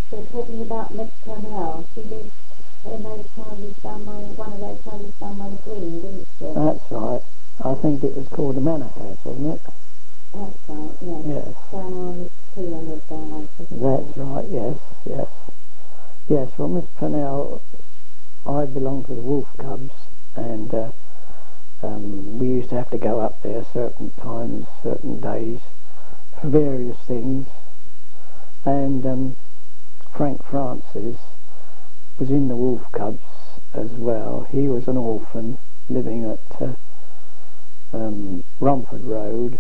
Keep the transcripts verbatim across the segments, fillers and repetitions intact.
They're talking about Miss Purnell. She lived in those houses down by, one of those houses down by the green, didn't she? That's right. I think it was called the Manor House, wasn't it? That's right, yes. Yes. Down on Miss Keeler lived there, I think. That's right, yes, yes. Yes, well, Miss Purnell, I belonged to the Wolf Cubs, and uh, um, we used to have to go up there certain times, certain days, for various things. And um, Frank Francis was in the Wolf Cubs as well. He was an orphan living at uh, um, Romford Road,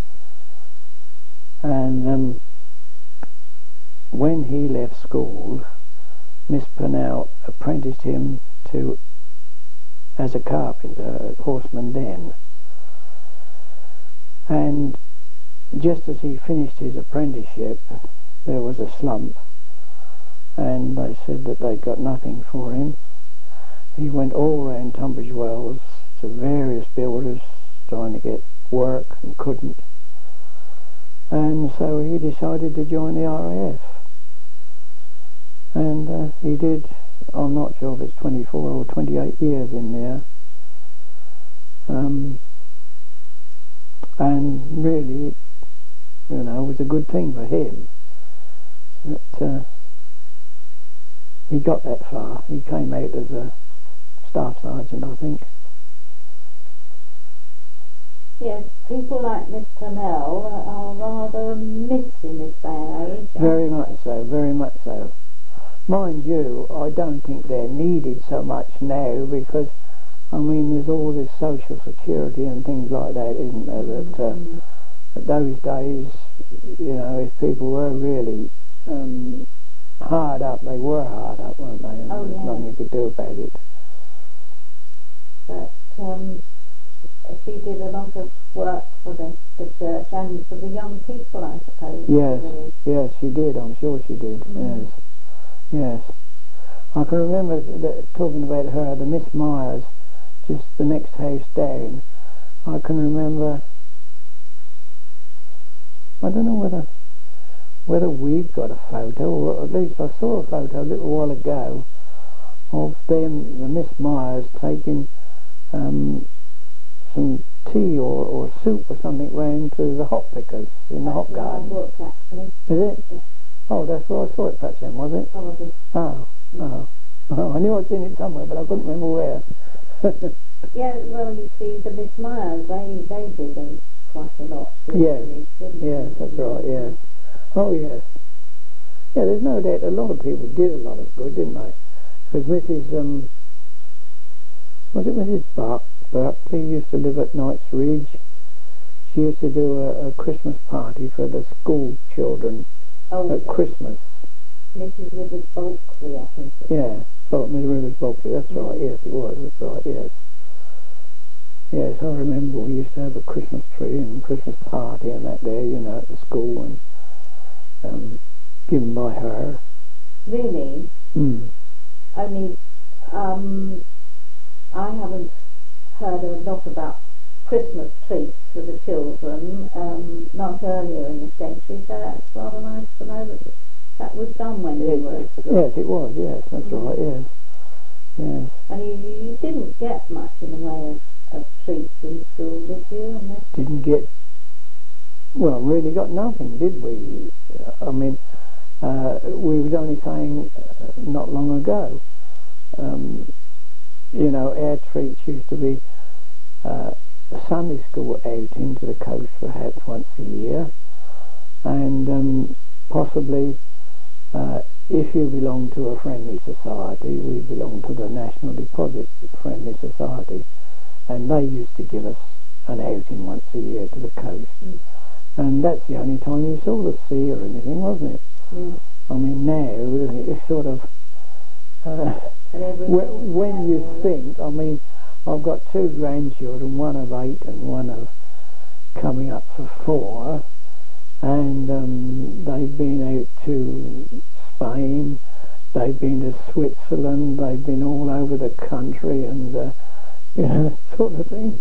and um, when he left school, Miss Purnell apprenticed him to as a carpenter at Horseman Den, and just as he finished his apprenticeship, there was a slump, and they said that they'd got nothing for him. He went all round Tunbridge Wells to various builders trying to get work and couldn't, and so he decided to join the R A F, and uh, he did. I'm not sure if it's twenty-four or twenty-eight years in there, um, and really, you know, it was a good thing for him that uh, he got that far. He came out as a staff sergeant, I think. Yes, people like Miss Purnell are rather missed in this day and age. Very much so, very much so. Mind you, I don't think they're needed so much now, because, I mean, there's all this social security and things like that, isn't there, that uh, mm. at those days, you know, if people were really um, hard up, they were hard up, weren't they? And oh, there's yeah. nothing you could do about it. But um, she did a lot of work for the, the church and for the young people, I suppose. Yes, really. yes, she did, I'm sure she did, Mm. yes. Yes. I can remember that, talking about her, the Miss Myers, just the next house down. I can remember, I don't know whether whether we've got a photo, or at least I saw a photo a little while ago of them, the Miss Myers, taking um, some tea or, or soup or something round to the hop pickers in the hop garden. Looked, actually. Is it? Yeah. Oh, that's where I saw it perhaps then, was it? Probably. Oh, oh. Oh, I knew I'd seen it somewhere, but I couldn't remember where. Yeah, well, you see, the Miss Myers, they, they did them quite a lot. Yes, didn't yes, they? that's right, yes. Oh, yes. Yeah, there's no doubt a lot of people did a lot of good, didn't they? Because Missus Um, was it Missus Buck, Berkeley used to live at Knight's Ridge. She used to do a, a Christmas party for the school children oh, at Christmas. Missus Rivers Bulkley, I think. Yeah, oh, Miss Rivers Bulkley, that's mm. right, yes, it was, that's right, yes. Yes, I remember we used to have a Christmas tree and Christmas party and that there, you know, at the school, and um, given by her. Really? Mm. Only, um, I haven't heard a lot about Christmas treats for the children, um, not earlier in the century, so that's rather nice to know that that was done when you were at school. Yes, it was, yes, that's mm. right, yes. Yes. And you, you didn't get much in the way of, of treats in school, did you? And didn't get, well, really got nothing, did we? I mean, uh, we was only saying uh, not long ago, um, you know, our treats used to be uh, a Sunday school outing to the coast perhaps once a year, and um, possibly uh, if you belong to a friendly society, we belong to the National Deposit Friendly Society, and they used to give us an outing once a year to the coast, mm. and that's the only time you saw the sea or anything, wasn't it? Mm. I mean, now it's sort of uh, when, when you think, I mean, I've got two grandchildren, one of eight and one of coming up for four, and um, they've been out to Spain, they've been to Switzerland, they've been all over the country, and uh, you know, that sort of thing.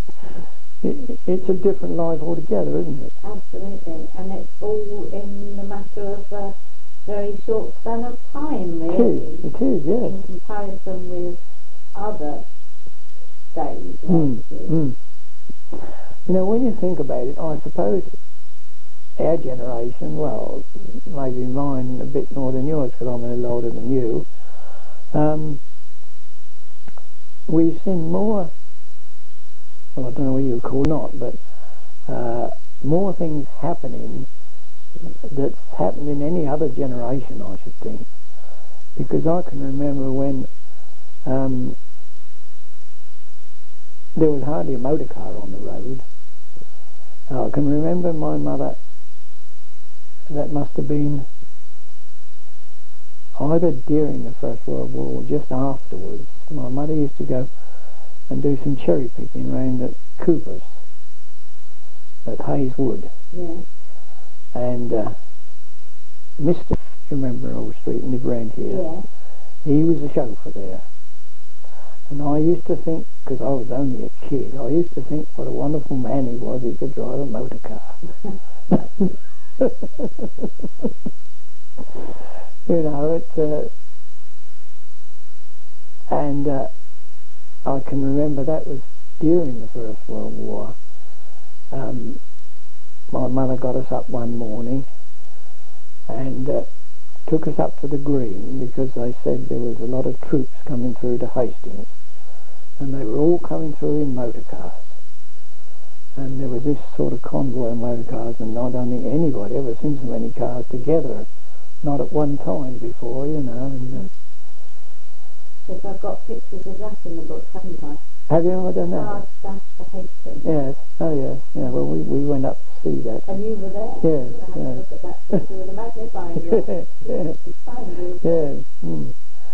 It, it's a different life altogether, isn't it? Absolutely, and it's all in the matter of a very short span of time, It really, is, it is, yes. in comparison with other days. Mm, lately. mm. You know, when you think about it, I suppose our generation, well, maybe mine a bit more than yours because I'm a little older than you, um, we've seen more, well, I don't know what you would call not, but uh, more things happening that's happened in any other generation, I should think. Because I can remember when um, there was hardly a motor car on the road. I can remember my mother, that must have been either during the First World War or just afterwards. My mother used to go and do some cherry picking round at Cooper's at Hayeswood. Yeah. And uh, Mister remember Old Street and live round here. Yeah. He was a chauffeur there. And I used to think, because I was only a kid, I used to think what a wonderful man he was, he could drive a motor car. You know, it, uh, and uh, I can remember that was during the First World War. Um, my mother got us up one morning and uh, took us up to the Green because they said there was a lot of troops coming through to Hastings, and they were all coming through in motor cars. And there was this sort of convoy of motor cars, and I don't think anybody ever seen so many cars together, not at one time before, you know. And, uh, yes, I've got pictures of that in the book, haven't I? have you ever done that? Large dash to Hastings. Yes, oh yes, yeah, well we, we went up to see that. And you were there? Yes, I had yes. to look at that picture with a magnifying glass. Yes, It's fine, yes. Mm.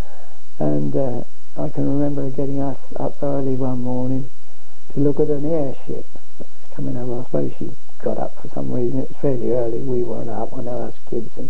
And uh, I can remember getting us up early one morning to look at an airship coming over. I suppose she got up for some reason. It was fairly early. We weren't up. I know us kids. And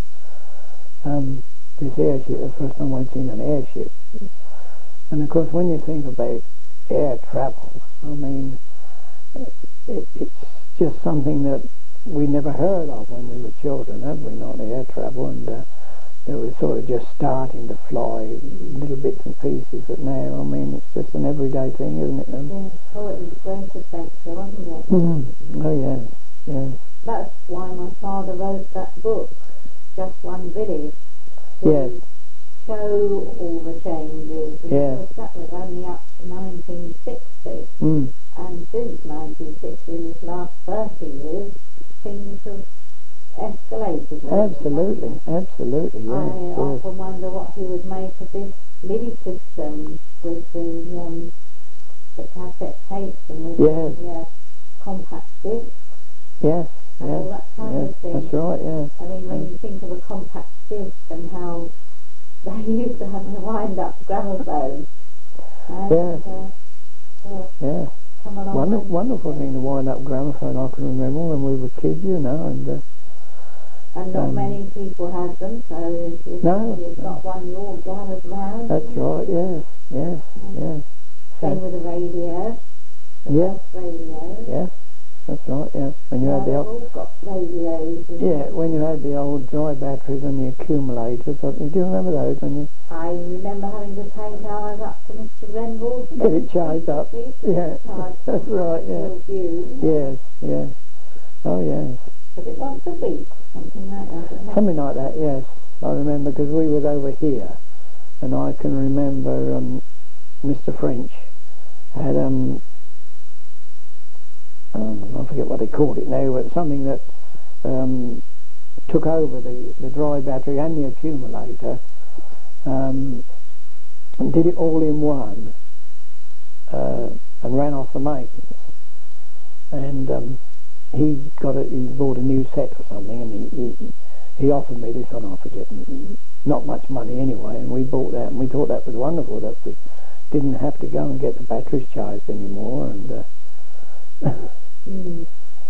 um, this airship, the first time I'd seen an airship. And of course, when you think about air travel, I mean, it, it, it's just something that we never heard of when we were children, have we? Not air travel, and uh, it was sort of just starting to fly, little bits and pieces. But now, I mean, it's just an everyday thing, isn't it? Um, yeah. Oh, it was a great adventure, wasn't it? Mm-hmm. Oh yes, yes. That's why my father wrote that book, Just One Village, to Yes. show all the changes. And Yes. of course that was only up to nineteen sixty, Mm. and since nineteen sixty, in these last thirty years, things have escalated. really, Absolutely, haven't they? absolutely, yes, I yes. often wonder what he would make of this MIDI system with the um, the cassette tapes and with Yes. the uh, compact discs Yes, and all yes, that kind yes, of thing. that's right, yes. I mean, when you think of a compact disc and how they used to have a wind-up gramophone, and Yes. uh, uh, Yes. come along. Wonder, and- wonderful thing to wind up gramophone, I can remember when we were kids, you know, and uh, And not um, many people had them, so if you, No, you've no. got one, you're all gathered round. that's right, yes, yes, yes. Same with the radio. The Yeah. first radio. Yes, that's right, yes. When you Now had the they've old, all got radios. And yeah, when you had the old dry batteries and the accumulators, I- do you remember those when you I remember having to take ours up to Mister Renville's. get it charged up? Yeah, Charged that's right, yeah. till June. Yes, yes. Oh, yes. Was it once a week or something like that? Wasn't it? Something like that, yes. I remember because we was over here, and I can remember um, Mister French had, um, um, I forget what they called it now, but something that um, took over the, the dry battery and the accumulator, um, and did it all in one, uh, and ran off the mains. And um, he got a, he bought a new set or something, and he, he he offered me this one, I forget, not much money anyway, and we bought that, and we thought that was wonderful, that we didn't have to go and get the batteries charged anymore, and uh, Mm.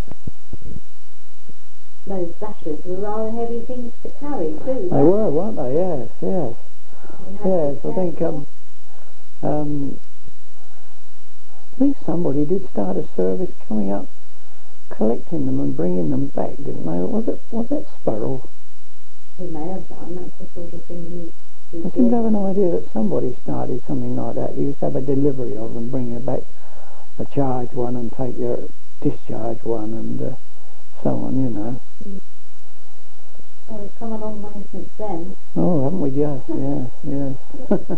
Those batteries were rather heavy things to carry too. they were, weren't they? Yes, yes, You had to yes. I be think um, careful. um, I think somebody did start a service coming up, collecting them and bringing them back, didn't they? Was it was that Sparrow? He may have done, that's a sort seem to have an idea that somebody started something like that. You used to have a delivery of them, bring it back a charged one and take your discharged one, and uh, so on, you know. Mm. Well, we've come a long way since then. Oh, haven't we just? Yes, yes.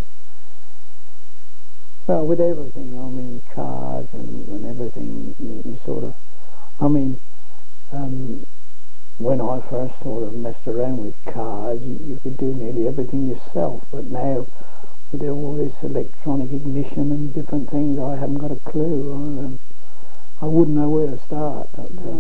Well, with everything, I mean, cars and, and everything, you, you sort of, I mean, um, when I first sort of messed around with cars, you, you could do nearly everything yourself, but now, with all this electronic ignition and different things, I haven't got a clue. I, um, I wouldn't know where to start. But, uh,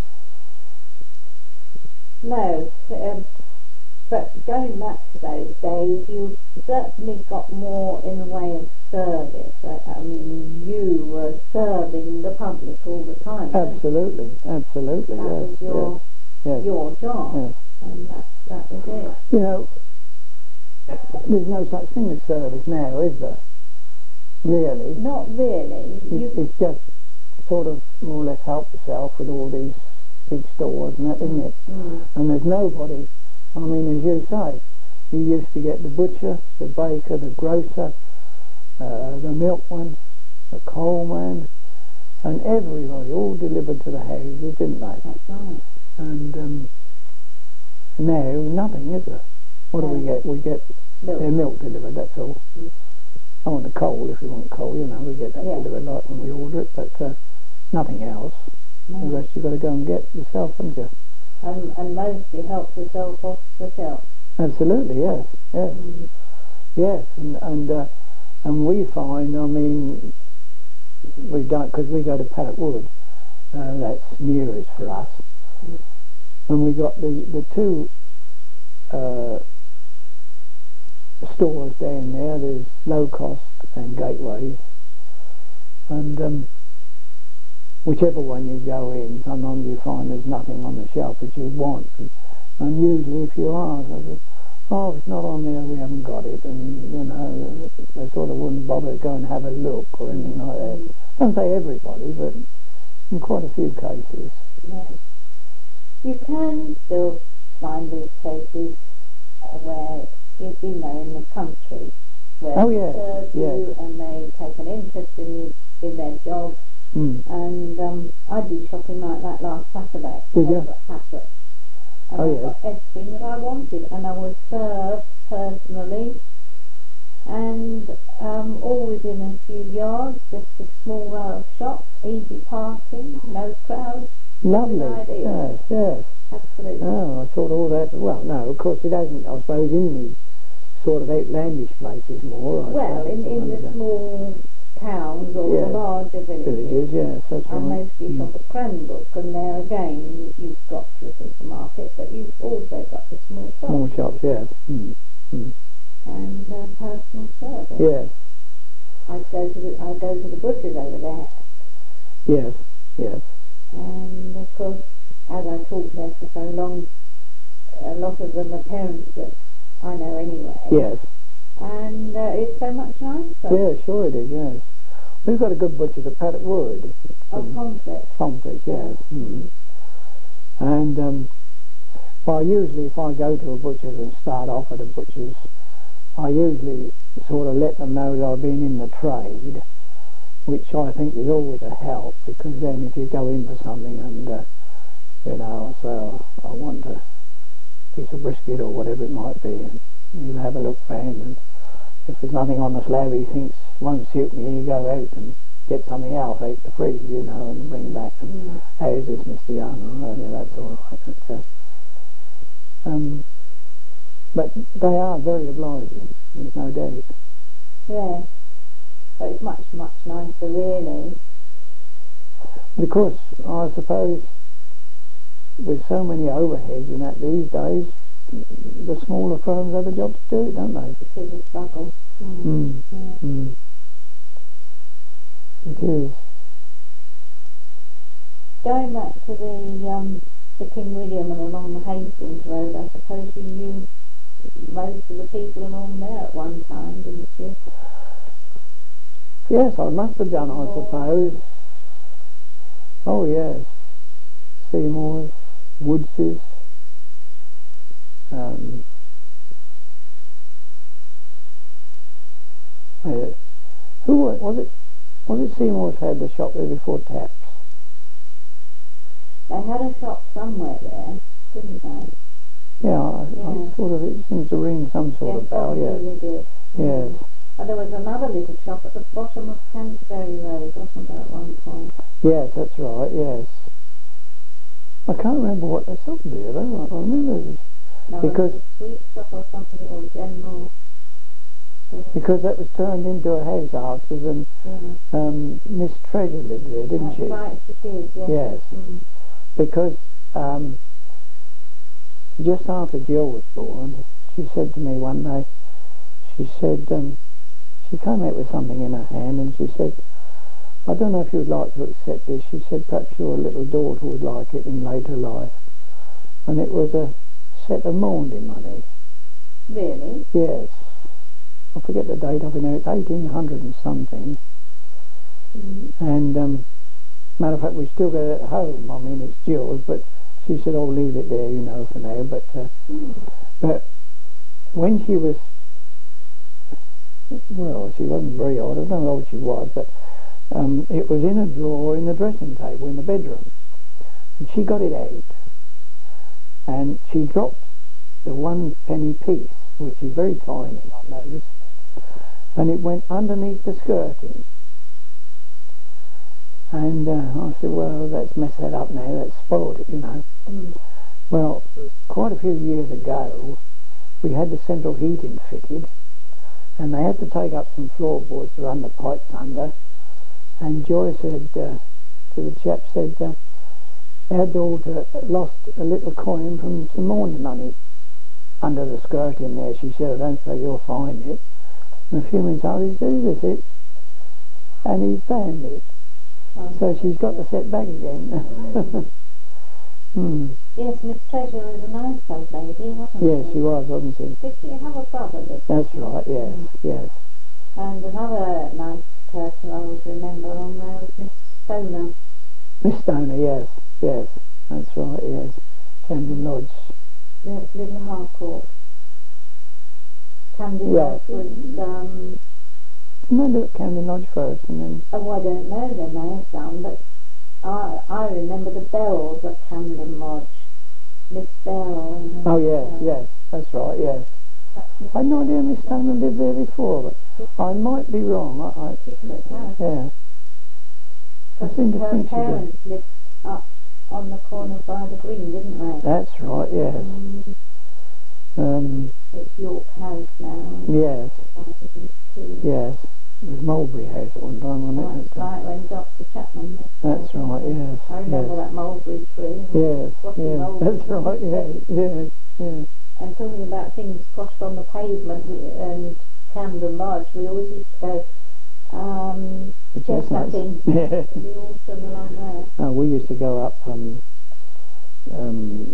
no, um, but going back to those days, you certainly got more in the way of service. I, I mean, you were serving the public all the time. Absolutely, absolutely. That yes, was your yes, your job, yes. and that that was it. You know, there's no such thing as service now, is there? Really? Not really. It's, You, it's just sort of more or less help yourself with all these big stores and that, isn't it? mm, And there's nobody, I mean, as you say, you used to get the butcher, the baker, the grocer, uh, the milkman, the coalman, and everybody all delivered to the houses, didn't they? that's right. And um, now, nothing, is there? What do we get? We get Milk. their milk delivered, that's all. Mm. I want the coal, if we want coal, you know, we get that Yeah. delivered like when we order it, but uh, nothing else. No. The rest you've got to go and get yourself, haven't you? And, and mostly help yourself off the shelf. Absolutely, yes, yes, Mm. yes, and and uh, and we find, I mean, we don't, because we go to Paddock Wood, uh, that's nearest for us, Mm. and we got the the two uh, stores down there. There's Low Cost and Gateways, and um, whichever one you go in, sometimes you find there's nothing on the shelf that you want, and, and usually if you ask, they say, oh, if it's not on there, we haven't got it, and you know, they sort of wouldn't bother to go and have a look or anything like that. Don't say everybody, but in quite a few cases. Yeah. You can still find these places uh, where, you, you know, in the country, where Oh, they yes, serve you yes. and they take an interest in you, in their job. Mm. And um, I did shopping like that last Saturday. Did you? Over at Hatfield. And Oh, I yes. got everything that I wanted, and I was served personally, and um, all within a few yards, just a small row of shops, easy parking, no crowds. Lovely, Ideal. yes, yes. Absolutely. Oh, I thought all that, well, no, of course it hasn't, I suppose, in these sort of outlandish places more. I Well, suppose, in, in the under small towns or Yes. the larger villages. villages, yes, that's I right. mostly Mm. shop at Cranbrook, and there again, you, you've got your supermarket, but you've also got the small shops. Small shops, yes. Mm. Mm. And uh, personal service. Yes, I go to the I go to the butchers over there, yes, yes. and of course, as I taught there for so long, a lot of them are parents that I know anyway. Yes, And uh, it's so much nicer. yeah, sure it is, yes. We've got a good butcher at Paddock Wood. Of um, conflict. Conflict, yes. Mm. And, um, well, usually if I go to a butcher's and start off at a butcher's, I usually sort of let them know that I've been in the trade, which I think is always a help, because then if you go in for something and, uh, you know, I say, oh, I want a piece of brisket or whatever it might be, and you have a look round, and if there's nothing on the slab he thinks won't suit me, you go out and get something else out the fridge, you know, and bring back, and Mm. how's this, Mister Young? Oh, yeah, that's all right. But, uh, um, but they are very obliging, there's no doubt. Yeah. But it's much, much nicer, really. But of course, I suppose, with so many overheads and that these days, the smaller firms have a job to do it, don't they? It is a struggle. Mm. Mm. Yeah. Mm. It is. Going back to the um, the King William and along the Hastings Road, I suppose you knew most of the people along there at one time, didn't you? Yes, I must have done, I suppose. Oh yes, Seymour's, Woodses, um, was it was it Seymour's had the shop there before Taps? They had a shop somewhere there, didn't they? Yeah, I, Yeah. I sort of, it seems to ring some sort Yes, of bell, probably yes. they did. Yes. Mm. And there was another little shop at the bottom of Canterbury Road, wasn't there, at one point? Yes, that's right, yes. I can't remember what they sold there, though. I remember this. No, Because- it was a sweet shop or something, or general. Because that was turned into a house afterwards, and Yeah. um, Miss Treasure lived there, didn't That's she? right, she did, yes. Yes. Mm. Because um, just after Jill was born, she said to me one day, she said, um, she came out with something in her hand, and she said, I don't know if you would like to accept this. She said, perhaps your little daughter would like it in later life. And it was a set of mourning money. Really? Yes. I forget the date of it now. It's eighteen hundred and something. Mm. And, um, matter of fact, we still got it at home. I mean, it's Jill's, but she said, "Oh, leave it there, you know, for now." But, uh, Mm. but when she was, well, she wasn't very old. I don't know how old she was, but um, it was in a drawer in the dressing table in the bedroom, and she got it out, and she dropped the one penny piece, which is very tiny, I noticed, and it went underneath the skirting. And uh, I said, well, let's mess that up now, that's spoiled it, you know. Mm. Well, quite a few years ago, we had the central heating fitted, and they had to take up some floorboards to run the pipes under, and Joy said, uh, to the chap, said, uh, our daughter lost a little coin from some mourning money under the skirt in there. She said, I don't suppose you'll find it. And a few minutes after, he said, is this it? And he found it. Oh. So she's got the set back again. mm. Yes, Miss Treasure was a nice old lady, wasn't she? Yes, she was, wasn't she? Did she have a brother living? That's right, yes, Mm. yes. And another nice person I always remember on there was Miss Stoner. Miss Stoner, yes, yes, that's right, yes. Camden Lodge. The Little Harcourt. Camden Yeah. Lodge was, um, Remember at Camden Lodge first, and then... oh, I don't know, they may have done, but I I remember the Bells at Camden Lodge. Miss Bell. And Oh, yes, yes, that's right, yes. I had no idea Miss Stoner lived there before, but I might be wrong. I, I yeah. I seem to her think she did. parents lived up on the corner by the green, didn't they? That's right, yes. Mm, Um, it's York House now. yes, Too. yes. It was Mulberry House at one time, wasn't it? That's But, uh, right, when Doctor Chapman was That's there. right, yes, I remember yes. that mulberry tree. Yes, Frosty yes, mulberry, that's right, wasn't yes, it? yes, yes. And talking about things crossed on the pavement we, and Camden Lodge, we always used to go um, The chestnuts. chestnutting Yeah. in the autumn along there. Oh, we used to go up um, um,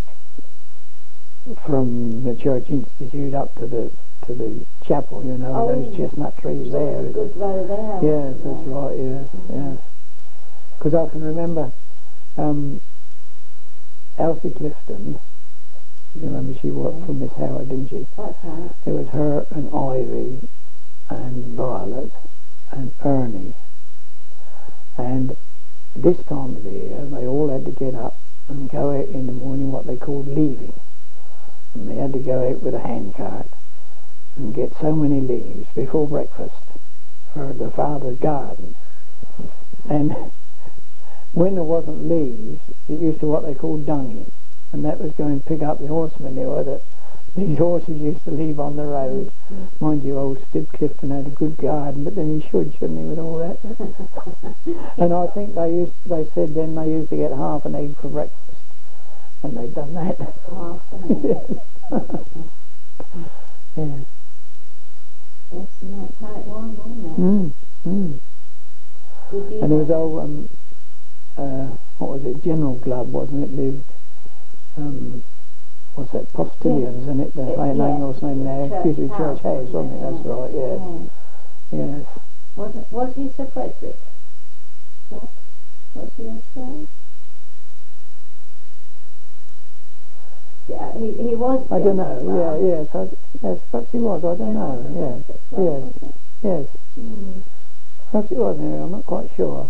from the Church Institute up to the to the chapel, you know, Oh, those chestnut trees There there. was a good row there. Yes, wasn't that's there? right, yes, Mm. yes. Because I can remember um, Elsie Clifton, you remember she worked for Miss Howard, didn't she? That's right. It was her and Ivy and Violet and Ernie. And this time of the year, they all had to get up and go out in the morning, what they called leaving. And they had to go out with a handcart and get so many leaves before breakfast for the father's garden. And when there wasn't leaves, it used to what they called dunging, and that was going to pick up the horse manure that these horses used to leave on the road. Mind you, old Stib Clifton had a good garden, but then he should, shouldn't he, with all that? And I think they used, they said then they used to get half an egg for breakfast, and they'd done that. Half an egg. Yeah. Yes, and that's how it was, wasn't it? Mm, mm. Did you And there was have- old, um, uh, what was it, General Glove, wasn't it, lived, um, what's that, Postilions, and it, the It- name yeah. was named there, Church used to be Church House, House, wasn't it? That's yeah. right, yes, Yeah. yes. Was, it, was he Sir Frederick? What? Was he a Sir? Yeah, he, he was. I don't know, General, yeah, yes, I, yes, perhaps he was, I don't know, yes, yes, yes. Hmm. Perhaps it was there, I'm not quite sure.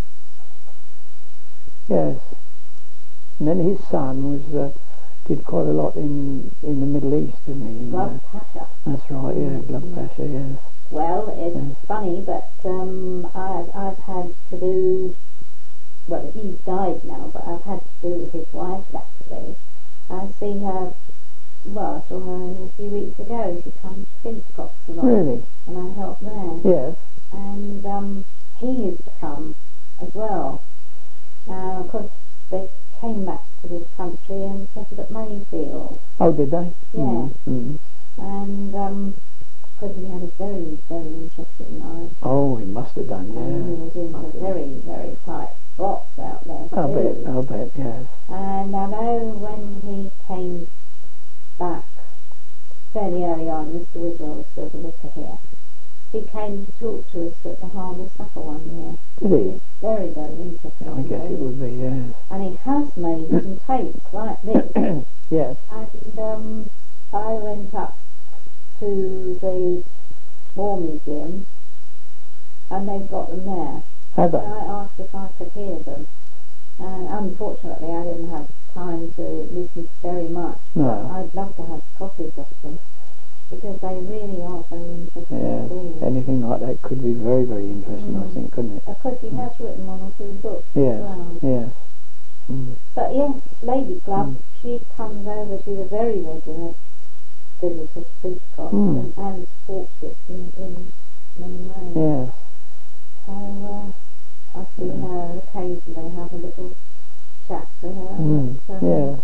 Yes. And then his son was uh, did quite a lot in in the Middle East, didn't he? Glub Pasha. That's right, yeah, Glub Mm. Pasha, yes. Well, it's Yes. funny, but um, I've, I've had to do, well, he's died now, but I've had to do with his wife latterly. I see her, well, I saw her a few weeks ago. She comes to Finstock a lot. Really? And I help there. Yes. And um, he has come as well. Now, of course, they came back to this country and settled at Mayfield. Oh, did they? Yeah. Mm. Mm. And um, because he had a very, very interesting life. Oh, he must have done, yeah. And he was in Must some have. very, very tight spots out there I'll bet, too. I'll bet, yes. And I know when he came back fairly early on, Mister Wiswell was still the vicar here. He came to talk to us at the Harvest Supper one year. Did he? It's very, very interesting. I guess it would be, yes. And he has made some tapes like this. Yes. And um, I went up to the War Museum and they've got them there. Have they? And I asked if I could hear them. And unfortunately I didn't have time to listen very much. No. But I'd love to have copies of them because they really are very interesting Yeah. indeed. Anything like that could be very, very interesting, Mm. I think, couldn't it? Of course he has written one or two books Yes. as well. Yes. Mm. But yes, Lady Glub, Mm. she comes over, she's a very regular visitor to Peacock Mm. and, and supports it in, in many ways. Yes. So uh, I see Mm. her occasionally have a little chat to her. Mm. But, um, Yes.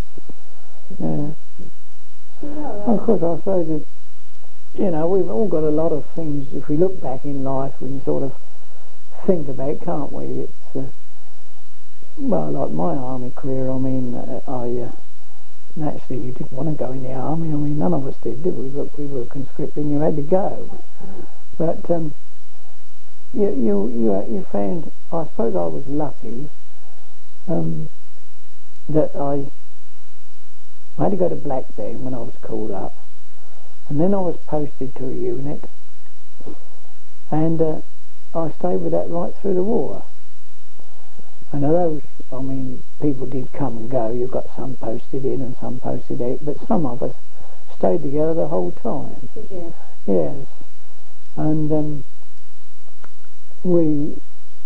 Yeah. she's all right. Of course, I suppose it, you know, we've all got a lot of things, if we look back in life, we can sort of think about, can't we? It's, uh, well, like my army career, I mean, uh, I, uh, naturally, you didn't want to go in the army, I mean, none of us did, did we? But we were conscripted and you had to go. But, um, you, you, you, you found, I suppose I was lucky, um, that I, I had to go to Blackburn when I was called up. And then I was posted to a unit, and uh, I stayed with that right through the war. And of those, I mean, people did come and go. You've got some posted in and some posted out, but some of us stayed together the whole time. Did you? Yes. And um, we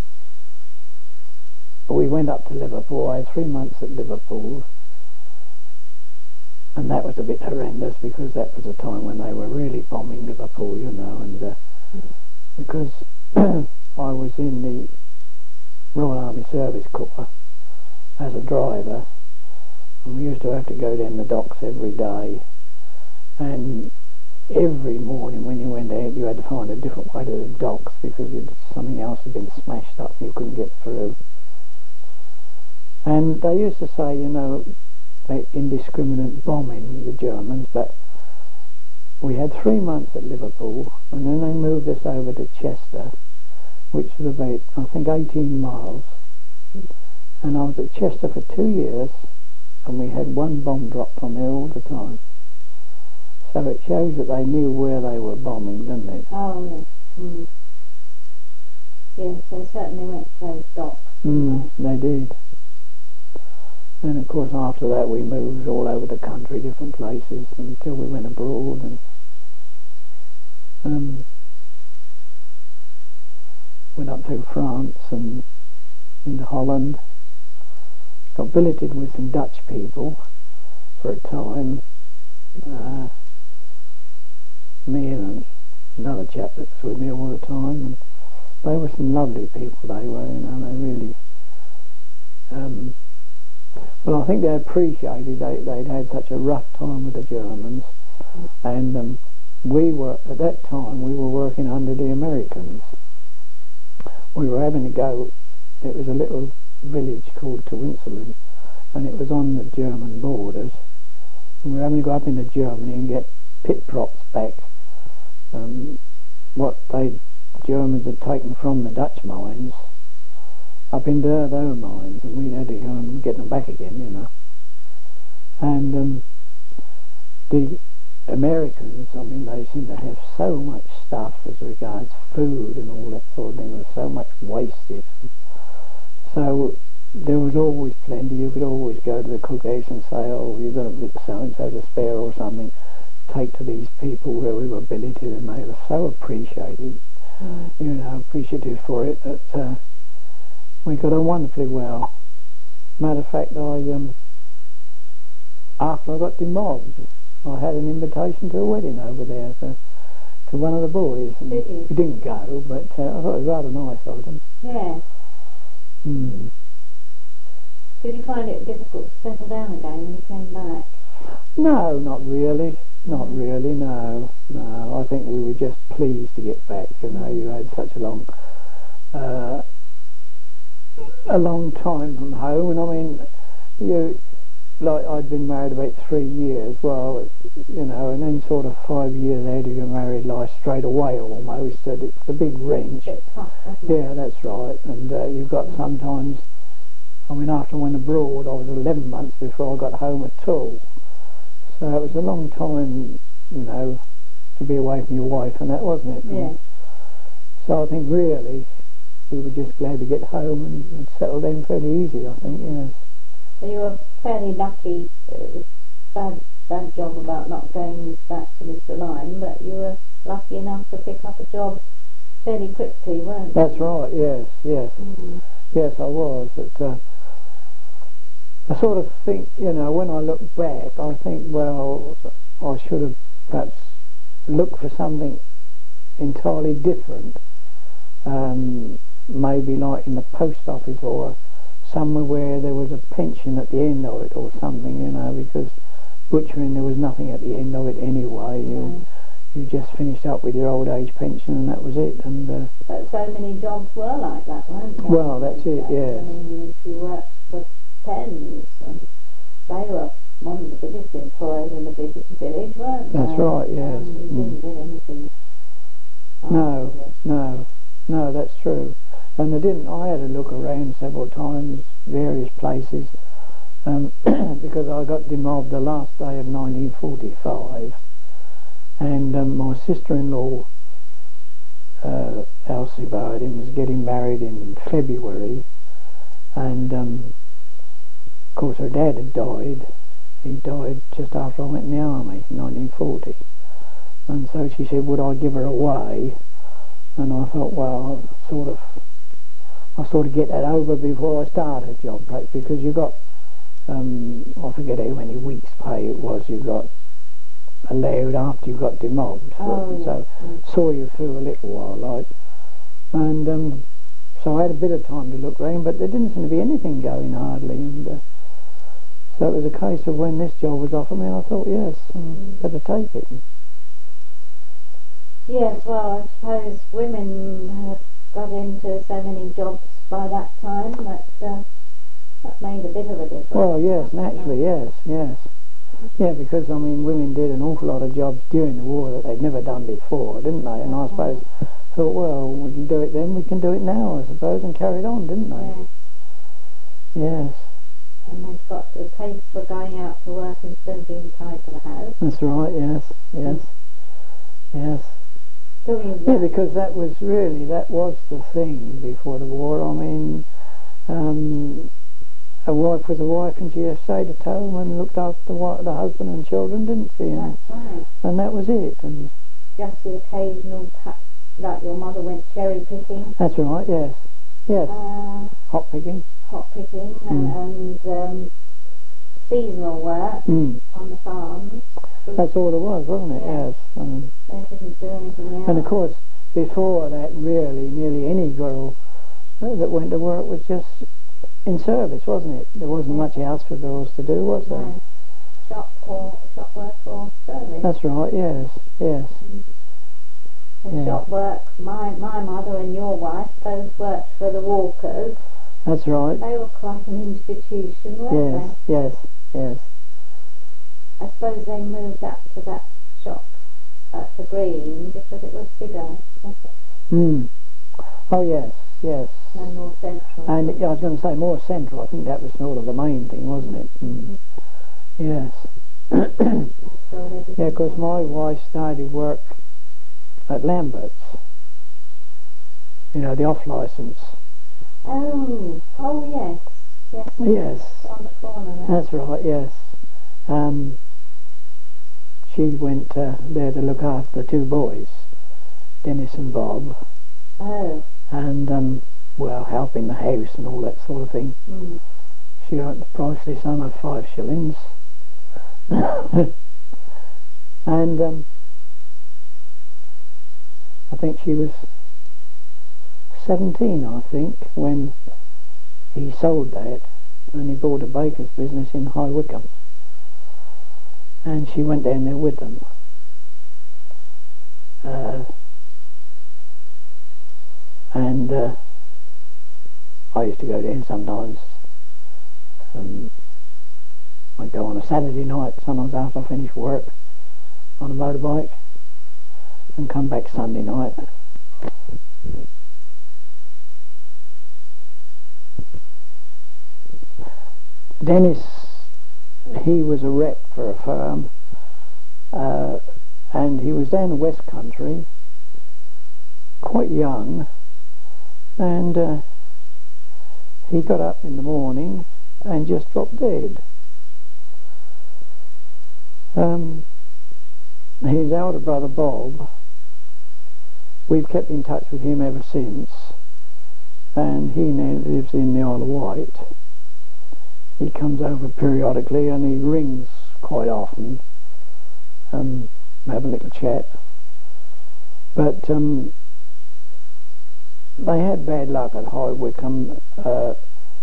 we went up to Liverpool. I had three months at Liverpool. And that was a bit horrendous because that was a time when they were really bombing Liverpool, you know, and uh, because I was in the Royal Army Service Corps as a driver, and we used to have to go down the docks every day, and every morning when you went out you had to find a different way to the docks because it, something else had been smashed up and you couldn't get through. And they used to say, you know, indiscriminate bombing, the Germans, but we had three months at Liverpool and then they moved us over to Chester, which was about, I think, eighteen miles, and I was at Chester for two years and we had one bomb dropped on there all the time. So it shows that they knew where they were bombing, didn't it? Oh, yes. Mm. Yes, they certainly went to those docks. Mm, they did. And of course after that we moved all over the country, different places, until we went abroad and um, went up through France and into Holland. Got billeted with some Dutch people for a time. Uh, me and another chap that's with me all the time, and they were some lovely people, they were, you know, they really um, well, I think they appreciated they, they'd had such a rough time with the Germans, and um, we were, at that time, we were working under the Americans. We were having to go, it was a little village called Twinselen, and it was on the German borders. And we were having to go up into Germany and get pit props back, um, what they Germans had taken from the Dutch mines, up into their mines, and we had to go and get them back again, you know. And um, the Americans, I mean, they seem to have so much stuff as regards food and all that sort of thing. There's so much wasted. So there was always plenty. You could always go to the cookhouse and say, oh, you've got a bit of so-and-so to spare or something. Take to these people where we were billeted, and they were so appreciated, mm. you know, appreciative for it, that uh, we got on wonderfully well. Matter of fact, I um, after I got demobbed, I had an invitation to a wedding over there to, to one of the boys. And Did you? We didn't go, but uh, I thought it was rather nice of them. Yeah. Mm. Did you find it difficult to settle down again when you came back? No, not really. Not mm. really, no. No, I think we were just pleased to get back, you know. You had such a long uh, a long time from home, and I mean, you, like, I'd been married about three years, well, you know, and then sort of five years out of your married life straight away almost, and it's a big wrench. It's tough, isn't it? Yeah, that's right, and uh, you've got sometimes, I mean, after I went abroad, I was eleven months before I got home at all. So it was a long time, you know, to be away from your wife, and that, wasn't it? Yeah. And so I think really we were just glad to get home and, and settle down fairly easy, I think, yes. So you were fairly lucky. It was bad, bad job about not going back to Mister Line, but you were lucky enough to pick up a job fairly quickly, weren't you? That's right, yes, yes. Mm. Yes, I was. But, uh, I sort of think, you know, when I look back, I think, well, I should have perhaps looked for something entirely different. Um, maybe like in the post office or somewhere where there was a pension at the end of it or something, you know, because butchering, there was nothing at the end of it anyway. You, mm. you just finished up with your old age pension and that was it. And uh, but so many jobs were like that, weren't they? Well, that's it, yes. I mean, if you worked for Pens, and they were one of the biggest employers in the biggest village, weren't they? That's right, yes. Um, you didn't mm. get anything. No, no, no, that's true. And I didn't, I had to look around several times, various places, um, because I got demobbed the last day of nineteen forty-five, and um, my sister-in-law, uh, Elsie Bowden, was getting married in February, and um, of course her dad had died. He died just after I went in the army in nineteen forty, and so she said, would I give her away? And I thought, well, sort of, I sort of get that over before I start a job, right? Because you got, um, I forget how many weeks' pay it was you got allowed after you got demobbed. Oh, so yes. saw you through a little while, like, and um, so I had a bit of time to look around, but there didn't seem to be anything going hardly, and uh, so it was a case of when this job was offered me, I thought, yes, um, better take it. Yes, well, I suppose women have got into so many jobs by that time that uh, that made a bit of a difference. Well, yes, naturally, yes, yes. Yeah, because, I mean, women did an awful lot of jobs during the war that they'd never done before, didn't they? And I suppose, thought, well, we can do it then, we can do it now, I suppose, and carried on, didn't they? Yeah. Yes. And they've got a taste for going out to work instead of being tied to the house. That's right, yes, yes, yes. Yeah, because that was really, that was the thing before the war. I mean, um, a wife was a wife, and she stayed at home and looked after the, the husband and children, didn't she? And, that's right. And that was it. And just the occasional touch, like your mother went cherry picking. That's right, yes. Yes. Uh, hop picking. Hop picking mm. and, and um, seasonal work mm. on the farms. That's all it was, wasn't it? Yeah. Yes. Um, they didn't do anything else. And of course, before that, really, nearly any girl that went to work was just in service, wasn't it? There wasn't yeah. much else for girls to do, was there? No. Shop or shop work or service. That's right. Yes. Yes. And yeah. shop work. My my mother and your wife both worked for the Walkers. That's right. They were quite an institution, weren't yes, they? Yes. Yes. Yes. I suppose they moved up to that shop at the Green because it was bigger. Hmm. Oh yes, yes. And more central. And I was going to say more central. I think that was sort of the main thing, wasn't it? Mm. Yes. Yeah, because my wife started work at Lambert's, you know, the off licence. Oh, oh yes, yes. Yes, On the corner there. that's right, yes. Um, she went uh, there to look after the two boys, Dennis and Bob, Oh. and, um, well, helping the house and all that sort of thing. Mm. She got the priceless sum of five shillings. And um, I think she was seventeen, I think, when he sold that, and he bought a baker's business in High Wycombe. And she went down there with them. Uh, and uh, I used to go down sometimes. Um, I'd go on a Saturday night, sometimes after I finished work, on a motorbike, and come back Sunday night. Dennis, he was a rep for a firm, uh, and he was down the West Country, quite young, and uh, he got up in the morning and just dropped dead. Um, his elder brother Bob, we've kept in touch with him ever since, and he now lives in the Isle of Wight. He comes over periodically and he rings quite often, um, have a little chat. But um, they had bad luck at High Wycombe. Uh,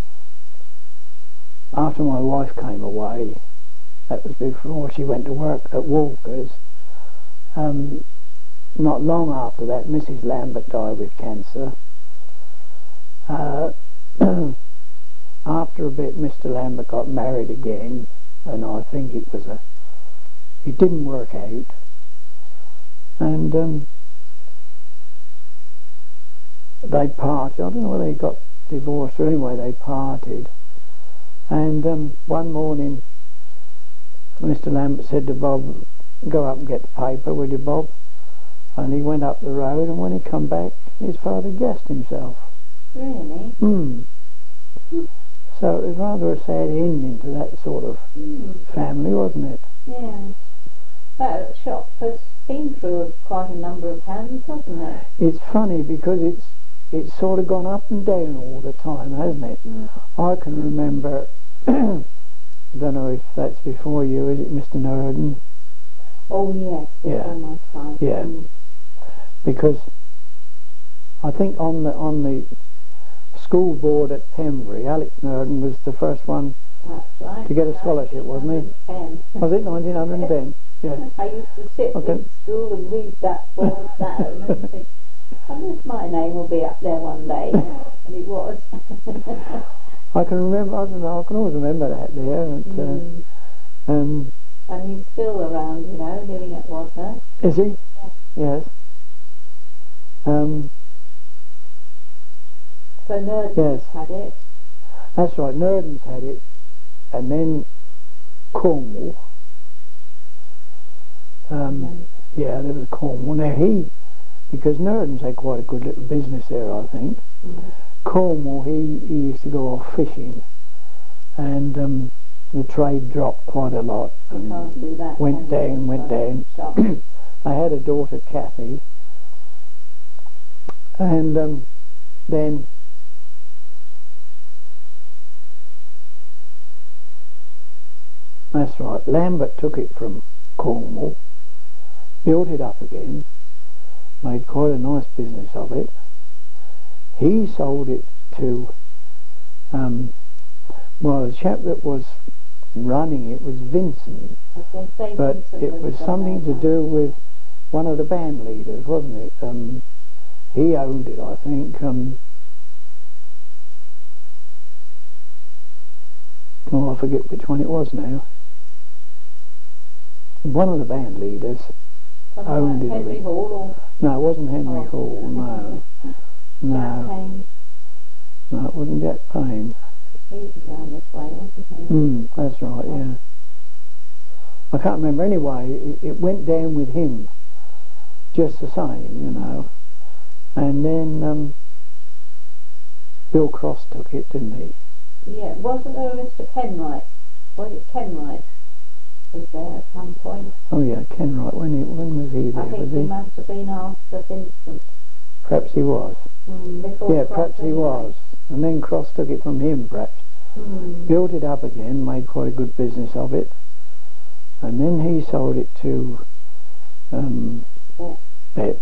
after my wife came away, that was before she went to work at Walker's, um, not long after that Missus Lambert died with cancer. Uh, after a bit Mister Lambert got married again, and I think it was a it didn't work out, and um, they parted. I don't know whether they got divorced or anyway they parted. And um, one morning Mister Lambert said to Bob, "Go up and get the paper, will you, Bob?" And he went up the road, and when he come back, his father gassed himself. Really? Hmm. So it was rather a sad ending to that sort of Mm. family, wasn't it? Yeah. That shop has been through quite a number of hands, hasn't it? It's funny because it's it's sort of gone up and down all the time, hasn't it? Mm. I can remember, I don't know if that's before you, is it Mister Norden? Oh yes, Yeah. before my time. Yeah. Mm. Because I think on the on the school board at Pembury, Alex Norden was the first one That's right. to get a scholarship, wasn't he? nineteen ten. Was it nineteen ten? Yeah. I used to sit Okay. in school and read that board down and think, I wonder if my name will be up there one day. And it was. I can remember, I don't know, I can always remember that there. And, Mm. uh, um, And he's still around, you know, living at Wadhurst. is he? Yeah. Yes. Um, So Nerd's Yes. had it. that's right, Nerden's had it, and then Cornwall. Um, and yeah, there was Cornwall. Now he, because Nerden's had quite a good little business there, I think. then, mm, Cornwall, he, he used to go off fishing, and um, the trade dropped quite a lot, you and can't do that. went can you? down, went But down. shop. I had a daughter, Kathy, and um, then that's right, Lambert took it from Cornwall, built it up again, made quite a nice business of it. He sold it to, um, well, the chap that was running it was Vincent, I was going to say but Vincent it was got something there to now. do with one of the band leaders, wasn't it? Um, he owned it, I think. Um, oh, I forget which one it was now. One of the band leaders Something owned like it, I Henry think. Hall or No, it wasn't Henry Oh. Hall, no. Jack No, Payne. no, it wasn't Jack Payne. He was down this way, wasn't he? Mm, that's right, yeah. I can't remember anyway. It, it went down with him just the same, you know. And then um, Bill Cross took it, didn't he? Yeah, wasn't there a Mister Kenwright? Was it Kenwright was there at some point? Oh yeah, Kenwright. When he, when was he there? I think was he, he must have been after Vincent. Perhaps he was. Mm, before Yeah, Cross perhaps he anyway. was. And then Cross took it from him, perhaps. Mm. Built it up again, made quite a good business of it. And then he sold it to um, Yeah. Betts.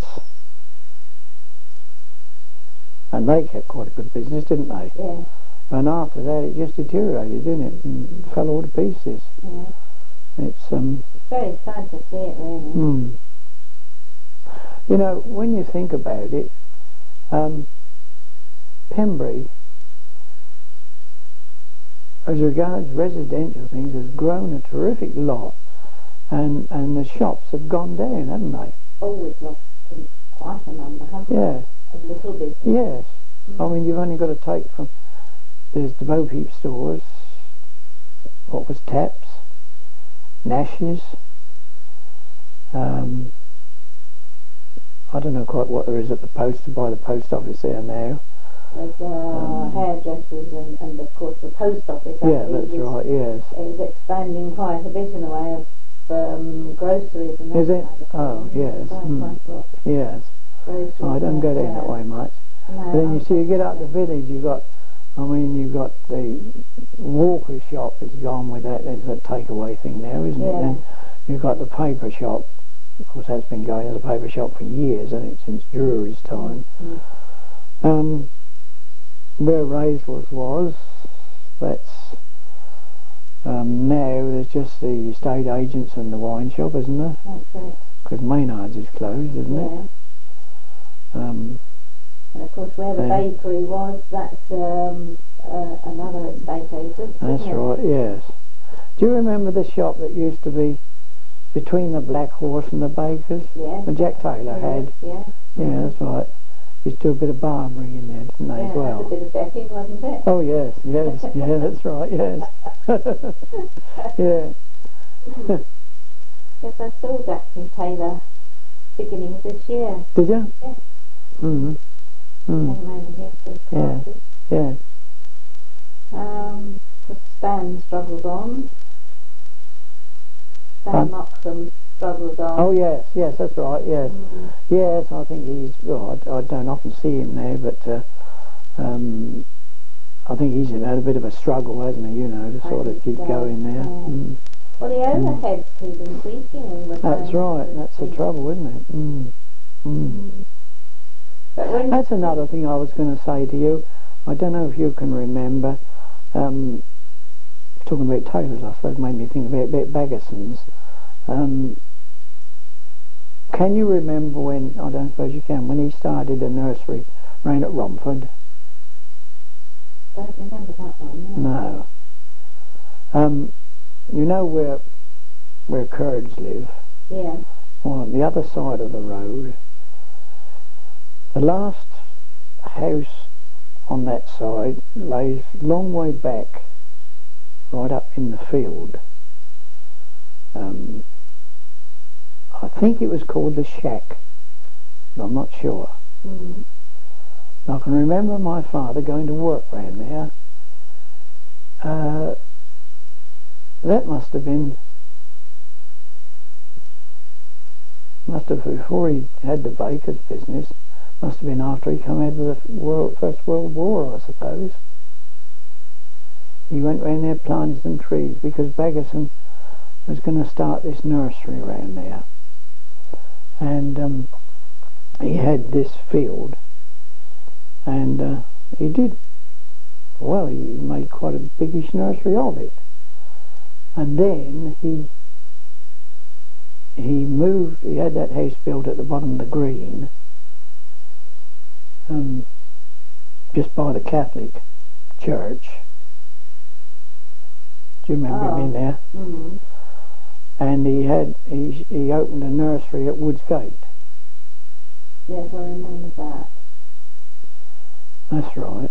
And they kept quite a good business, didn't they? Yeah. And after that it just deteriorated, didn't it? And Mm. fell all to pieces. Yeah. It's um Very sad to see it, really. hmm. You know, when you think about it, um, Pembury, as regards residential things, has grown a terrific lot, and and the shops have gone down, haven't they? Oh, we've lost quite a number, haven't we? Yeah. Of little business. Yes. Mm. I mean, you've only got to take from, there's the Bo Peep stores, what was Taps, Nash's, um, I don't know quite what there is at the post, by the post office there now. There's uh, Um, hairdressers and, and of course the post office. Yeah, actually that's is, right, yes. is expanding quite a bit in the way of um, groceries and that Is it? kind of Oh, thing. yes. Quite, Mm. quite a lot. Yes. Groceries I don't and go down that way much. No, But then you I'm see, you get out the village, you've got, I mean, you've got the Walker shop has gone with that, there's a takeaway thing now, isn't Yeah. it? And you've got the paper shop, of course that's been going as a paper shop for years, hasn't it, since Drury's time. Mm. Um, where Raisler's was, that's, um, now there's just the estate agents and the wine shop, isn't there? That's it. Because Maynard's is closed, isn't Yeah. it? Um, And of course where the Yeah. bakery was, that's um, uh, another estate agent. That's isn't it? right, yes. Do you remember the shop that used to be between the Black Horse and the Bakers? Yes. And Jack Taylor Yes, had. yes. Yeah, that's right. Used to do a bit of barbering in there, didn't they, Yeah, as and well? a bit of decking, wasn't it? Oh, yes, yes, yeah, that's right, yes. Yeah. Yes, I saw Jackson Taylor beginning of this year. Did you? Yeah. Mm-hmm. Mm. Came over here for his Yeah. classes. Yeah. Um, but Stan struggled on. Stan Fun. Moxham struggled on. Oh, yes, yes, that's right, yes. Mm. Yes, I think he's, well, I, I don't often see him there, but uh, um, I think he's had a bit of a struggle, hasn't he, you know, to I sort of think keep so, going there. yeah. Mm. Well, the overheads keep increasing all the time. That's right, haven't that's the they? trouble, isn't it? Mm. Mm. Mm. But when That's another thing I was going to say to you. I don't know if you can remember, um, talking about Taylors, I suppose, made me think about, about Baggersons. Um, can you remember when, I don't suppose you can, when he started a nursery round at Romford? I don't remember that one. No. Um, you know where where Kurds live? Yeah. Well, on the other side of the road, the last house on that side lays a long way back, right up in the field. Um, I think it was called the Shack, but I'm not sure. Mm. I can remember my father going to work round there. Uh, that must have been, must have, before he had the baker's business, must have been after he come out of the world, First World War, I suppose. He went round there planting some trees because Baggerson was going to start this nursery around there. And um, he had this field, and uh, he did, well, he made quite a biggish nursery of it. And then he he moved, he had that house built at the bottom of the green, um, just by the Catholic church. Do you remember Oh. him in there? Mm. And he had he he opened a nursery at Woods Gate. Yes, I remember that. That's right.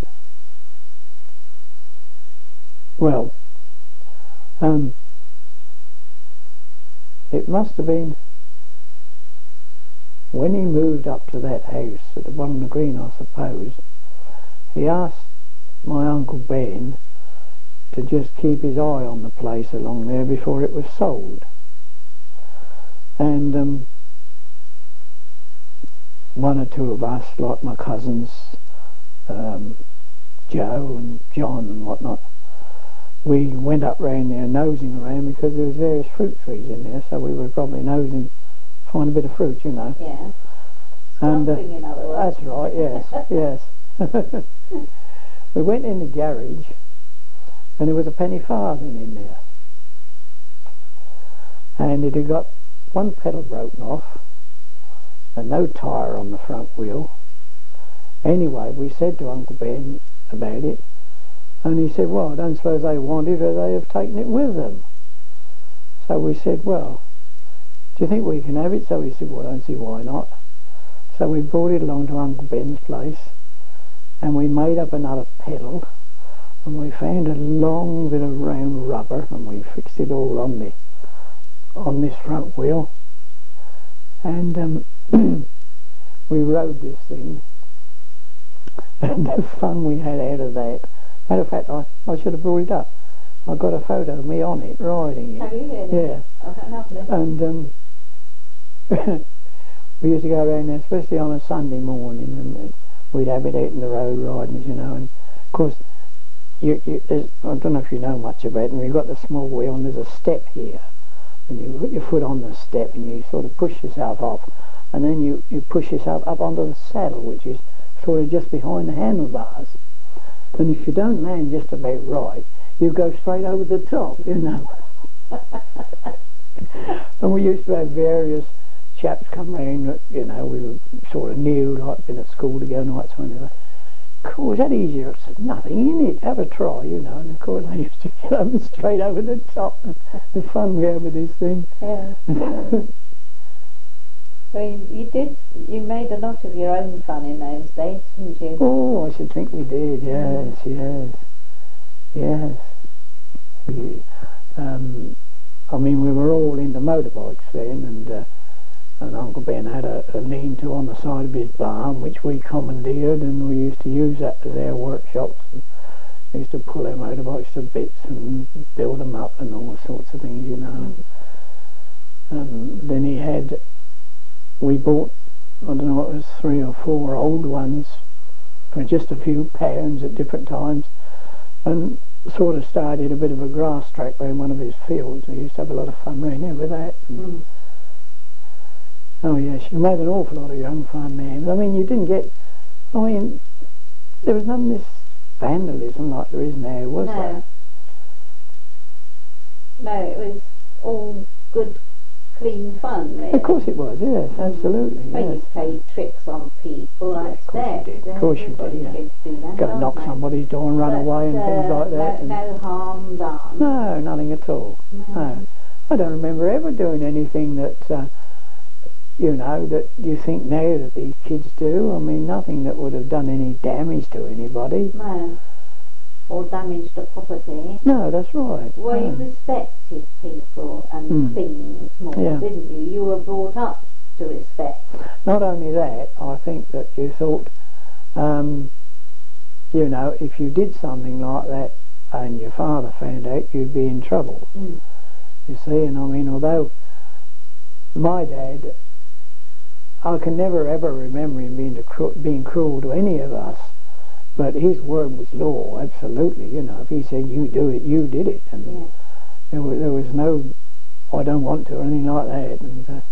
Well, um, it must have been when he moved up to that house at the bottom of the green, I suppose. He asked my Uncle Ben to just keep his eye on the place along there before it was sold. And um, one or two of us, like my cousins, um, Joe and John and whatnot, we went up round there nosing around because there was various fruit trees in there, so we were probably nosing, find a bit of fruit, you know. Yeah. And uh, in other words. that's right, yes, yes. We went in the garage and there was a penny farthing in there. And it had got one pedal broken off and no tyre on the front wheel. Anyway, we said to Uncle Ben about it, and he said, well, I don't suppose they want it or they have taken it with them. So we said, well, do you think we can have it? So he said, well, I don't see why not. So we brought it along to Uncle Ben's place and we made up another pedal and we found a long bit of round rubber and we fixed it all on the on this front wheel, and um, we rode this thing, and the fun we had out of that. Matter of fact, I, I should have brought it up. I got a photo of me on it, riding it. Have you really? Yeah. Oh, lovely. And um, we used to go around there, especially on a Sunday morning, and we'd have it out in the road riding, you know. And of course, you, you, I don't know if you know much about it, and you've got the small wheel, and there's a step here. And you put your foot on the step and you sort of push yourself off, and then you, you push yourself up onto the saddle, which is sort of just behind the handlebars. And if you don't land just about right, you go straight over the top, you know. And we used to have various chaps come round that, you know, we were sort of new, like been at school together and all that sort of thing. Cool, is that easier? I said, nothing in it, have a try, you know. And of course I used to get them straight over the top. The fun we had with this thing. Yeah. Well, you, you did, you made a lot of your own fun in those days, didn't you? Oh, I should think we did, yes, yes, yes. We, um, I mean, we were all into motorbikes then, and uh, and Uncle Ben had a, a lean-to on the side of his barn, which we commandeered, and we used to use that as our workshops. And we used to pull our motorbikes to bits and build them up and all sorts of things, you know. Mm. Um, then he had, we bought, I don't know, it was three or four old ones for just a few pounds at different times, and sort of started a bit of a grass track around one of his fields. We used to have a lot of fun around there with that. Mm. Oh yes, you made an awful lot of your own fun there. I mean, you didn't get, I mean, there was none of this vandalism like there is now, was no. there? No, it was all good, clean fun, really. Of course it was, yes, absolutely, but yes. you played tricks on people, like yeah, of course that. you did, of course you did, yeah. Do that, Go and knock they? somebody's door and run but, away and uh, things like that. No, no harm done. No, nothing at all, no. no. I don't remember ever doing anything that... Uh, you know, that you think now that these kids do. I mean, nothing that would have done any damage to anybody. No. Or damage to property. No, that's right. Well, no. you respected people and mm. things more, yeah. didn't you? You were brought up to respect. Not only that, I think that you thought, um, you know, if you did something like that and your father found out, you'd be in trouble. Mm. You see, and I mean, although my dad... I can never ever remember him being, cru being cruel to any of us, but his word was law, absolutely. You know, if he said you do it, you did it, and yeah. there, was, there was no, I don't want to, or anything like that. And, uh,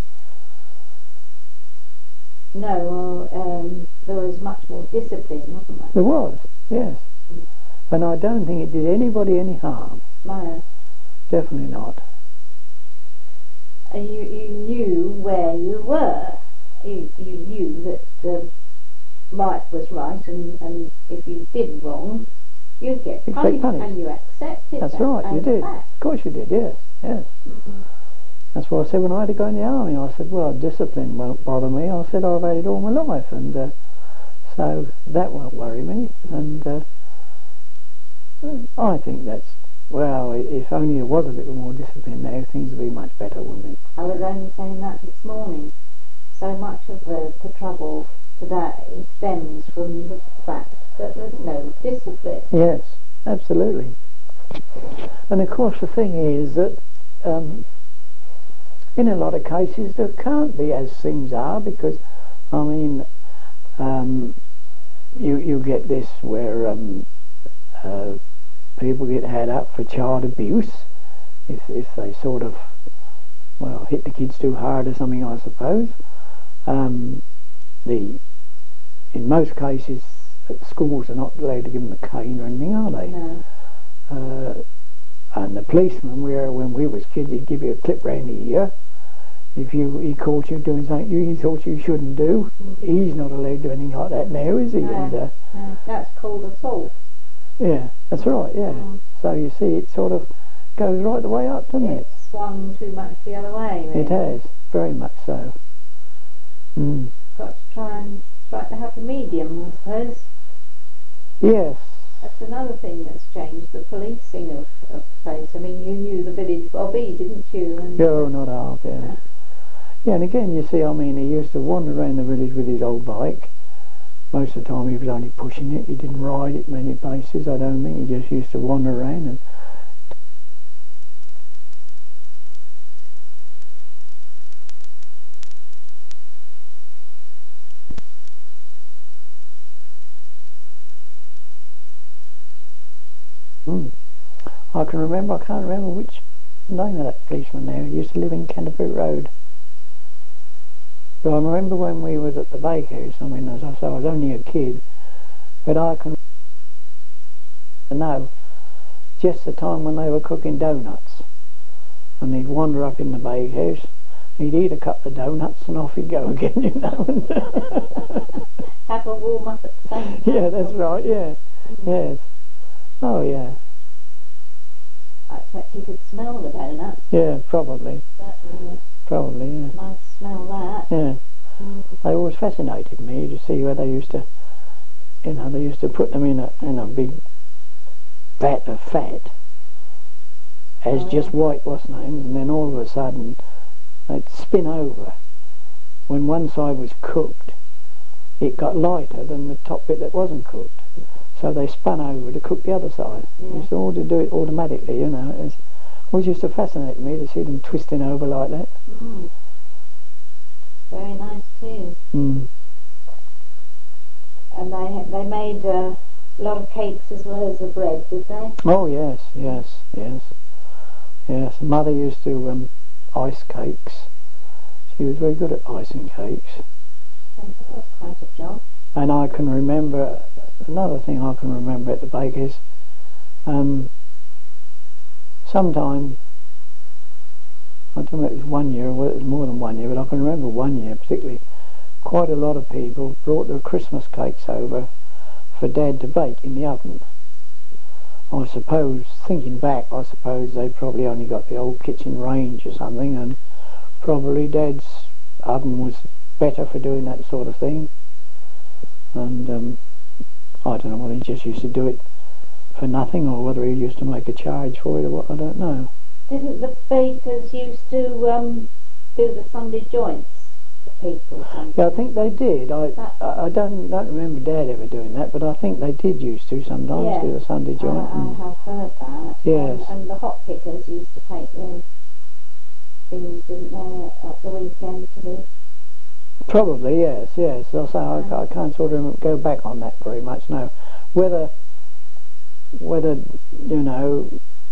no, well, um, there was much more discipline, wasn't there? There was, yes, mm. and I don't think it did anybody any harm. No, definitely not. And you you knew where you were. You, you knew that uh, right was right, and, and if you did wrong, you'd get punished, punished. And you accepted That's that. right, you did. That. Of course you did, yes, yes. Mm-hmm. That's what I said when I had to go in the army. I said, well, discipline won't bother me. I said, I've had it all my life, and uh, so that won't worry me. And uh, I think that's, well, if only there was a little more discipline now, things would be much better, wouldn't it? Oh, only saying that this morning. So much of the, the trouble today stems from the fact that there's no discipline. Yes, absolutely. And of course the thing is that um, in a lot of cases there can't be as things are, because I mean um, you you get this where um, uh, people get had up for child abuse if if they sort of well hit the kids too hard or something, I suppose. Um, the in most cases schools are not allowed to give them a cane or anything, are they? No. Uh, and the policeman, where when we was kids, he'd give you a clip round the ear if you he caught you doing something you he thought you shouldn't do. Mm. He's not allowed to do anything like that now, is he? No, and, uh, no, that's called assault. Yeah, that's right. Yeah. Mm. So you see, it sort of goes right the way up, doesn't it's it? It's swung too much the other way. Really. It has, very much so. Mm. Got to try and try to have a medium, I suppose. Yes. That's another thing that's changed, the policing of, of the place. I mean, you knew the village Bobby, didn't you? And no, not half, yeah. yeah. Yeah, and again, you see, I mean, he used to wander around the village with his old bike. Most of the time he was only pushing it. He didn't ride it many places, I don't think. He just used to wander around and Mm. I can remember, I can't remember which name of that policeman now. He used to live in Canterbury Road. But I remember when we was at the bakehouse, I mean, as I say, I was only a kid, but I can know just the time when they were cooking donuts. And he'd wander up in the bakehouse, he'd eat a couple of donuts and off he'd go again, you know. Have a warm up at the same time. Yeah, that's right, yeah. Mm. Yes. Oh, yeah. I expect he could smell the donuts. Yeah, probably. But, uh, probably, yeah. Might smell that. Yeah. Mm. They always fascinated me to see where they used to, you know, they used to put them in a in a big vat of fat as oh, just yeah. whitewash names, and then all of a sudden they'd spin over. When one side was cooked, it got lighter than the top bit that wasn't cooked. So they spun over to cook the other side. Yeah. They used to all to do it automatically, you know. It was, always used to fascinate me to see them twisting over like that. Mm. Very nice too. Mm. And they they made uh, a lot of cakes as well as the bread, did they? Oh yes, yes, yes, yes. Mother used to um, ice cakes. She was very good at icing cakes. I think that was quite a job. And I can remember, another thing I can remember at the baker's, um, sometime, I don't know if it was one year or whether it was more than one year, but I can remember one year particularly, quite a lot of people brought their Christmas cakes over for Dad to bake in the oven. I suppose, thinking back, I suppose they probably only got the old kitchen range or something, and probably Dad's oven was better for doing that sort of thing. And um, I don't know whether he just used to do it for nothing or whether he used to make a charge for it or what, I don't know. Didn't the bakers used to um, do the Sunday joints for people? Yeah, I think they did. I I, I don't don't remember Dad ever doing that, but I think they did used to sometimes yeah, do the Sunday joint. I, I have heard that. Yes. And, and the hot pickers used to take those things, didn't they, at the weekend to the... Probably, yes, yes. I'll say I, I can't sort of go back on that very much now. Whether, whether you know,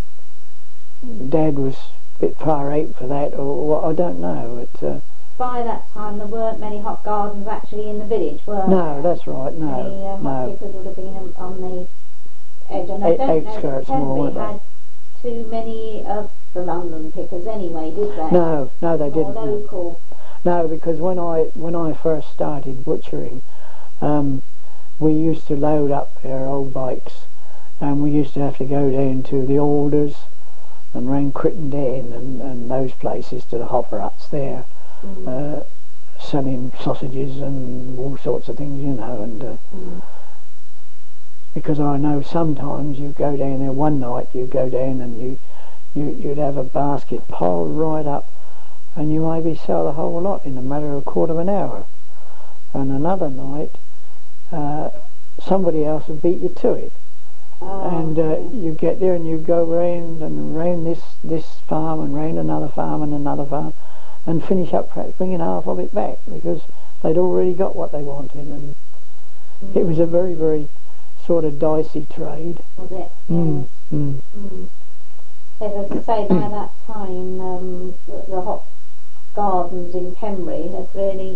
Dad was a bit far out for that or what, I don't know. It, uh, By that time, there weren't many hot gardens actually in the village, were no, there? No, that's right. No, the uh, hot no. pickers would have been on the edge, and I don't know that Tenby had too many of the London pickers anyway, did they? No, no, they More didn't. local. No, because when I when I first started butchering, um, we used to load up our old bikes, and we used to have to go down to the Alders and round Crittenden and, and those places to the hopper huts there, mm. uh, selling sausages and all sorts of things, you know. And uh, mm. because I know sometimes you go down there one night, you go down and you, you you'd have a basket piled right up and you maybe sell the whole lot in a matter of a quarter of an hour. And another night, uh, somebody else will beat you to it. Oh, And uh, yeah. you get there and you go round and round this, this farm and round another farm and another farm, and finish up perhaps bringing half of it back because they'd already got what they wanted. And Mm. it was a very, very sort of dicey trade. Was it? Yeah. Mm, mm. Mm. As I say, by that time, um, the, the hop gardens in Pembury had really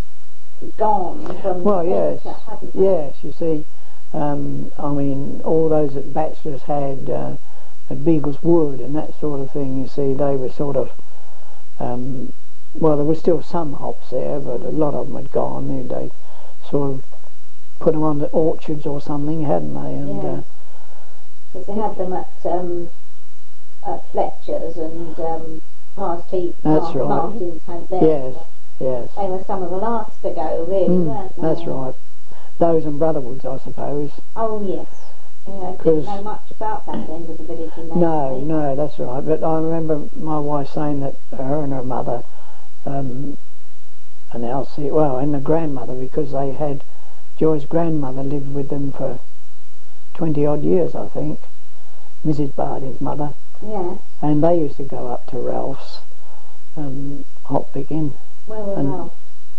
gone from Well, the yes, centre, hadn't they? yes, you see, um, I mean, all those that bachelors had uh, at Beagles Wood and that sort of thing, you see, they were sort of, um, well, there were still some hops there, but a lot of them had gone. They, they sort of put them on the orchards or something, hadn't they? And Yeah. uh, Because they had them at, um, at Fletcher's and um, Past Heath, That's Mar- right. Martin's had theirs. yes, yes, They were some of the last to go, really, Mm, weren't they? that's right. Those and Brotherwoods, I suppose. Oh, yes. Yeah, I 'Cause- didn't know much about that end of the village in those No, days. no, that's right. But I remember my wife saying that her and her mother, um, and Elsie, well, and the grandmother, because they had, Joy's grandmother lived with them for twenty odd years, I think, Missus Barding's mother, Yeah. and they used to go up to Ralph's, um, hop picking. Where were And- Ralph?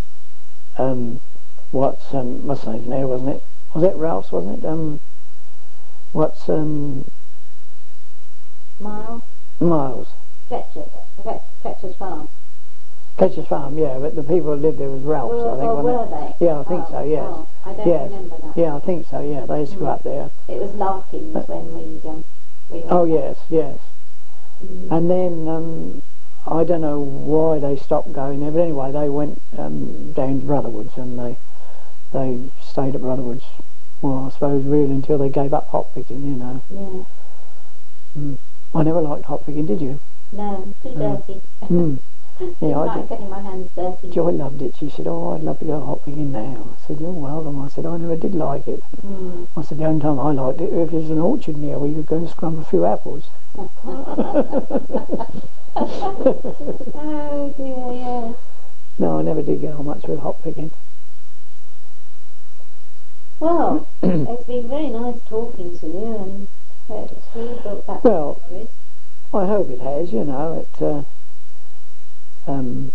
Um, what's, um, what's his name there, wasn't it? Was it Ralph's, wasn't it? Um, what's, um, Miles? Miles? Fletcher. Flet- Fletcher's farm. Fletcher's Farm, yeah, but the people who lived there was Ralph's, Were, I think, or wasn't were it? they? Yeah, I think oh, so, yes. Oh, I don't Yes. remember that. Yeah, I think so, yeah, they used to go Mm. up there. It was Larkins when we, um, we went. Oh, yes, yes. Mm. And then, um, I don't know why they stopped going there, but anyway, they went um, down to Brotherwoods, and they they stayed at Brotherwoods, well, I suppose, really, until they gave up hop picking, you know. Yeah. Mm. I never liked hop picking, did you? No, too No. dirty. Mm. Didn't Yeah, I like did. getting my hands dirty. Joy loved it. She said, oh, I'd love to go hop picking now. I said, you're welcome. I said, I never did like it. Mm. I said, the only time I liked it, if there's an orchard near, we could go and scrum a few apples. Oh dear, yes. No, I never did get on much with hop picking. Well, it's been very nice talking to you, and it's really brought back Well, memories. I hope it has, you know. It, uh, um,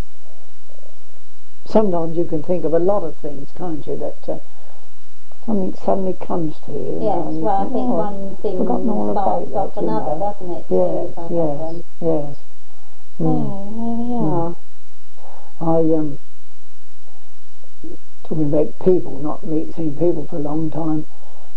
sometimes you can think of a lot of things, can't you, that uh, something suddenly comes to you. you know, Yes, and you well, I think "Oh, one thing forgotten all about sparks off that, you another, know." doesn't it? Yes, So, kind of, yes, um, yes. Mm. Oh, there we are. I um talking about people, not meet seeing people for a long time.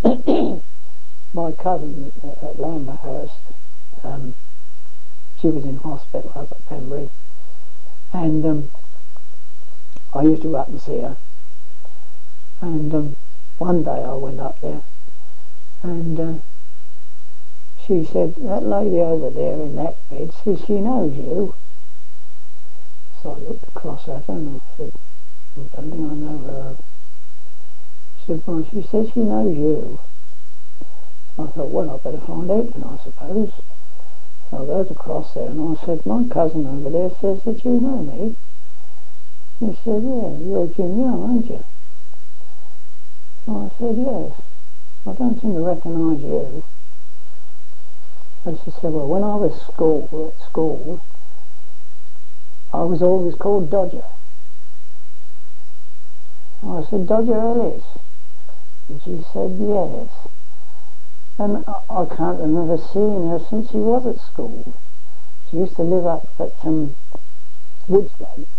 My cousin at, at Lamberhurst, um, she was in hospital up at Pembury, and um, I used to go up and see her. And um, one day I went up there, and uh, she said, "That lady over there in that bed says she knows you." So I looked across at her and I said, "I don't think I know her." She said, "Well, she says she knows you." I thought, well, I better find out then, I suppose. So I goes across there and I said, "My cousin over there says that you know me." He said, "Yeah, you're Jim Young, aren't you?" So I said, "Yes. I don't seem to recognise you." And she said, "Well, when I was school at school, I was always called Dodger." I said, "Dodger Ellis?" And she said, "Yes." And I, I can't remember seeing her since she was at school. She used to live up at um, Woodsgate.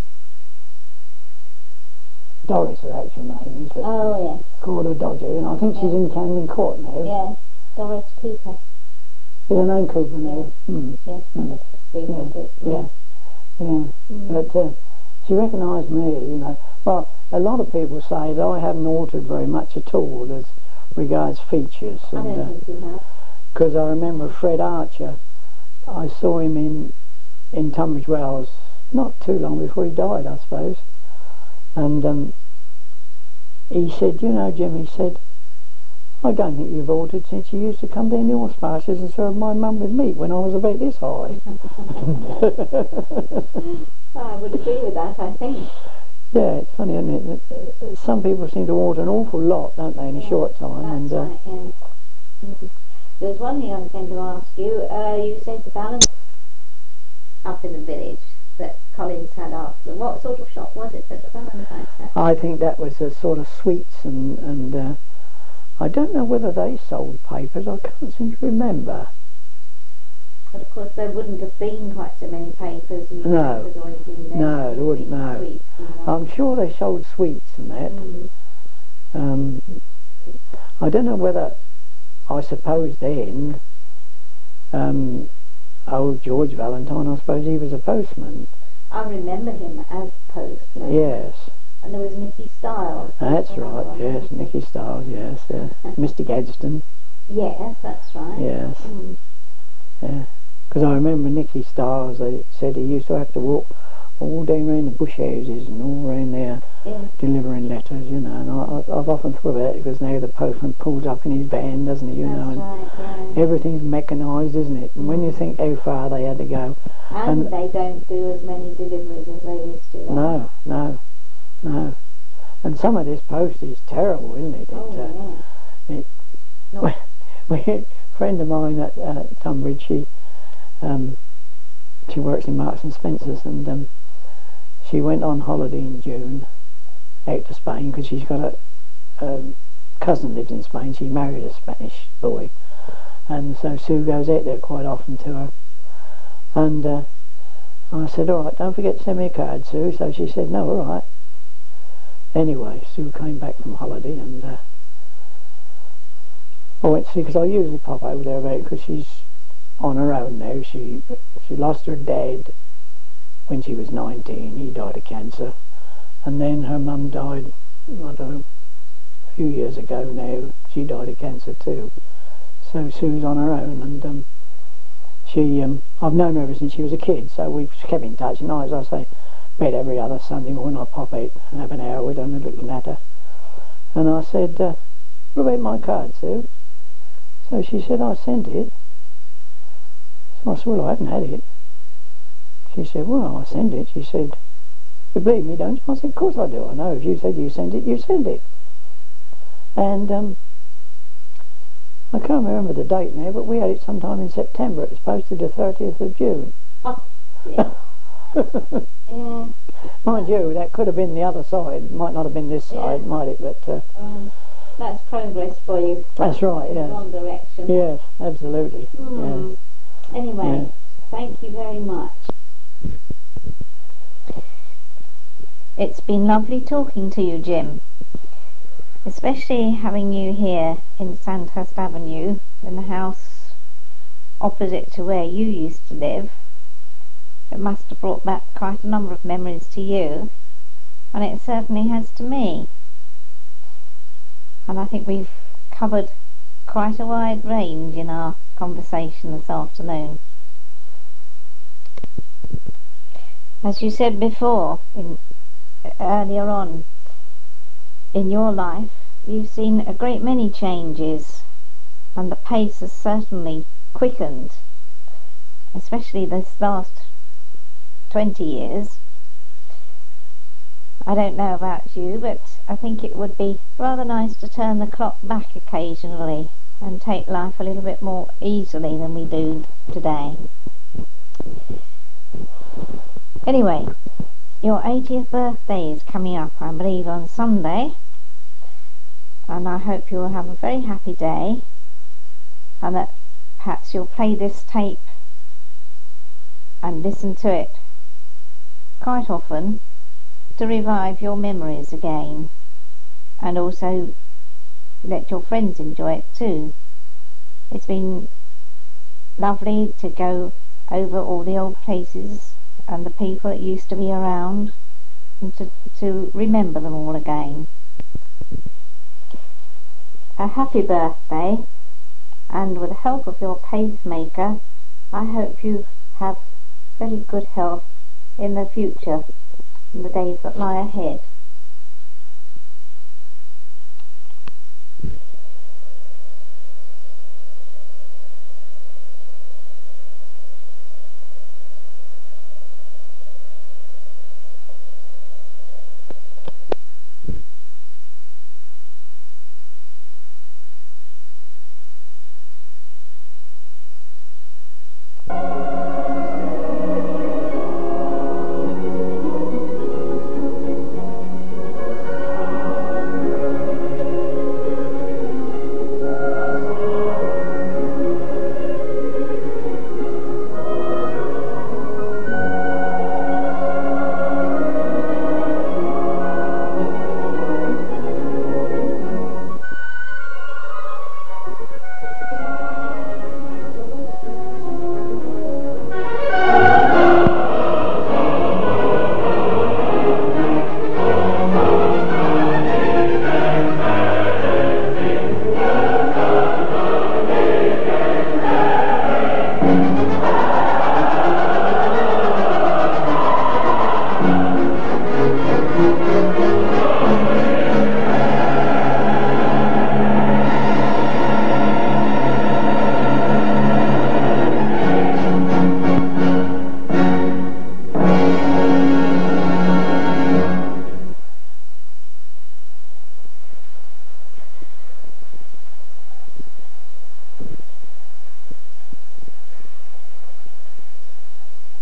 Doris, her actual name is, but Oh, yes, called her Dodger, and I think she's Yeah. in Camden Court now. yes. Doris Cooper. Is her name Cooper now? Mm. Yes, Mm. that's three, Yeah, was it? yeah, yeah. Mm. But uh, she recognised me, you know. Well, a lot of people say that I haven't altered very much at all as regards features. I And don't think you have. because I remember Fred Archer, I saw him in, in Tunbridge Wells not too long before he died, I suppose. And um, he said, "You know, Jim," he said, "I don't think you've altered since you used to come down the horse pastures and serve my mum with meat when I was about this high." agree with that, I think. Yeah, it's funny, isn't it? Some people seem to order an awful lot, don't they, in a Yeah, short time? That's and uh, right, yeah. Mm. There's one thing I was going to ask you. Uh, you said the balance up in the village that Collins had after. What sort of shop was it that the Valentine's had? I think that was a sort of sweets, and, and uh, I don't know whether they sold papers. I can't seem to remember. But of course there wouldn't have been quite so many papers, newspapers No. or anything there. No, there wouldn't, no. Sweets, you know. I'm sure they sold sweets and that. Mm. Um, I don't know whether, I suppose then, um, old George Valentine, I suppose he was a postman. I remember him as postman. Yes. And there was Nicky Stiles. That's right, yes, Nicky Stiles, yes, yes. Mister Gadsden. Yes, that's right. Yes. Mm. Yeah. Because I remember Nicky Stiles, they said he used to have to walk all down around the bush houses and all around there Yes. delivering letters, you know, and I, I've often thought about it, because now the postman pulls up in his van, doesn't he, you That's know, and right, yeah. everything's mechanised, isn't it? And when you think how far they had to go. And, And- they don't do as many deliveries as they used to. No, no, no. And some of this post is terrible, isn't it? Oh, it, uh, yeah. it- No. we, a friend of mine at uh, Tunbridge, she, um, she works in Marks and Spencer's, and um, she went on holiday in June out to Spain, because she's got a, a cousin lives in Spain. She married a Spanish boy, and so Sue goes out there quite often to her. And uh, I said, all right, don't forget to send me a card, Sue. So she said, no, all right. Anyway, Sue came back from holiday, and uh, I went to see, because I usually pop over there about, because she's on her own now. She she lost her dad when she was nineteen. He died of cancer, and then her mum died, I don't know, a few years ago now. She died of cancer too. So Sue's on her own, and um, she um, I've known her ever since she was a kid. So we've kept in touch, and I, as I say, met every other Sunday morning. I pop out and have an hour with her and a little natter. And I said, uh, what about my card, Sue? So she said, I sent it. So I said, well, I haven't had it. She said, well, I sent it. She said, you believe me, don't you? I said, of course I do. I know if you said you sent it, you sent it. And um, I can't remember the date now, but we had it sometime in September. It was posted the thirtieth of June. Oh, yeah. Yeah. Mind you, that could have been the other side. Might not have been this side, Yeah. might it? But uh, Um, that's progress for you. that's right, In the yes. wrong direction. Yes, absolutely. Hmm. Yes. Anyway, Yes. thank you very much. It's been lovely talking to you, Jim. Especially having you here in Sandhurst Avenue, in the house opposite to where you used to live. It must have brought back quite a number of memories to you, and it certainly has to me. And I think we've covered quite a wide range in our conversation this afternoon. As you said before, in, earlier on in your life, you've seen a great many changes, and the pace has certainly quickened, especially this last twenty years. I don't know about you, but I think it would be rather nice to turn the clock back occasionally and take life a little bit more easily than we do today. Anyway, your eightieth birthday is coming up, I believe, on Sunday, and I hope you'll have a very happy day, and that perhaps you'll play this tape and listen to it quite often to revive your memories again, and also let your friends enjoy it too. It's been lovely to go over all the old places and the people that used to be around, and to, to remember them all again. A happy birthday, and with the help of your pacemaker, I hope you have very good health in the future, in the days that lie ahead.